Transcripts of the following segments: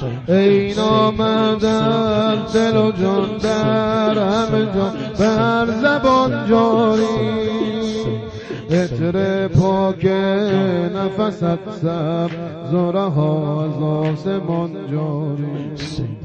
ای نامدر دل و جان در همه جا بر زبان جاری، عطر پاک نفست سبز و رها از آسمان جاری،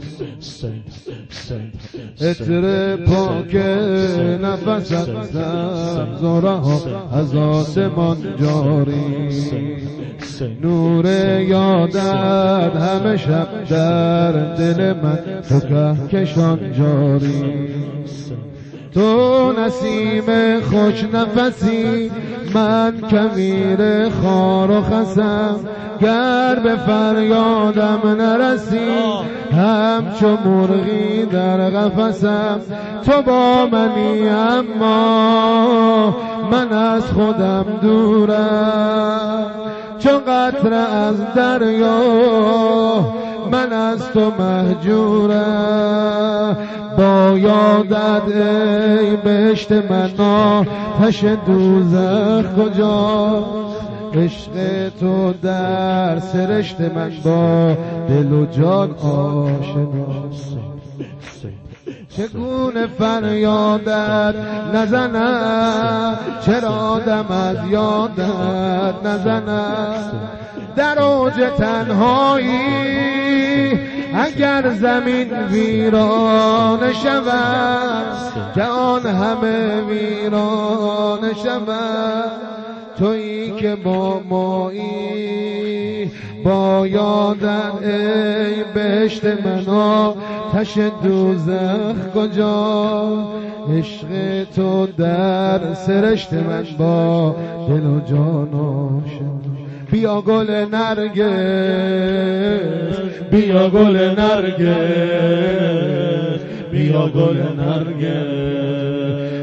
عطر پاک نفست سبز و رها از آسمان جاری، نور یادت همه شب در دل من تو کهکشان جاری، تو نسیم خوش نفسی من کمیر خار و خسم، گر به فریادم نرسی همچو مرغی در قفسم، تو با منی اما من از خودم دورم، چون قطره از دریا من از تو مهجورم، با یادت ای بهشت من آتش دوزخ کجا، عشق تو در سرشت من با دل و جان آشناست، چگونه فریادت نزنم، چرا آدم از یادت نزنم، در اوج تنهایی اگر زمین ویران شود، جهان همه ویران شود، تویی که با مایی با یادت ای بهشت من آتش دوزخ کجا، عشق تو در سرشت من با دل و جان آشنا، بیا گل نرگس بیا گل نرگس بیا گل نرگس